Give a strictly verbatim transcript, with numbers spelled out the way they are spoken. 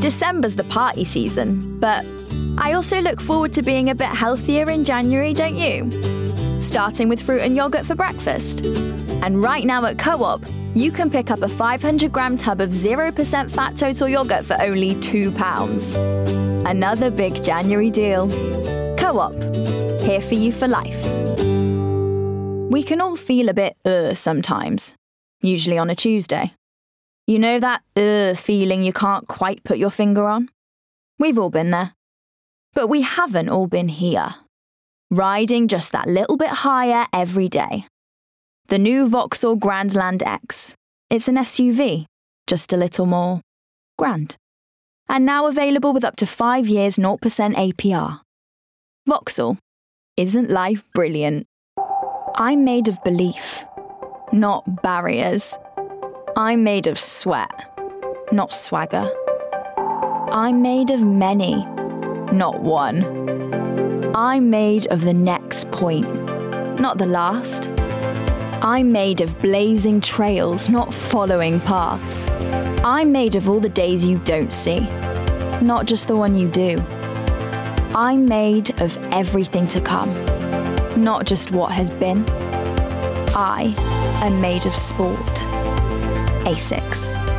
December's the party season, but I also look forward to being a bit healthier in January, don't you? Starting with fruit and yogurt for breakfast. And right now at Co-op, you can pick up a five hundred gram tub of zero percent fat total yogurt for only two pounds. Another big January deal. Co-op, here for you for life. We can all feel a bit uh sometimes, usually on a Tuesday. You know that uh feeling you can't quite put your finger on? We've all been there. But we haven't all been here, riding just that little bit higher every day. The new Vauxhall Grandland X. It's an S U V, just a little more grand. And now available with up to five years zero percent A P R. Vauxhall, isn't life brilliant? I'm made of belief, not barriers. I'm made of sweat, not swagger. I'm made of many, not one. I'm made of the next point, not the last. I'm made of blazing trails, not following paths. I'm made of all the days you don't see, not just the one you do. I'm made of everything to come, not just what has been. I am made of sport. Asics.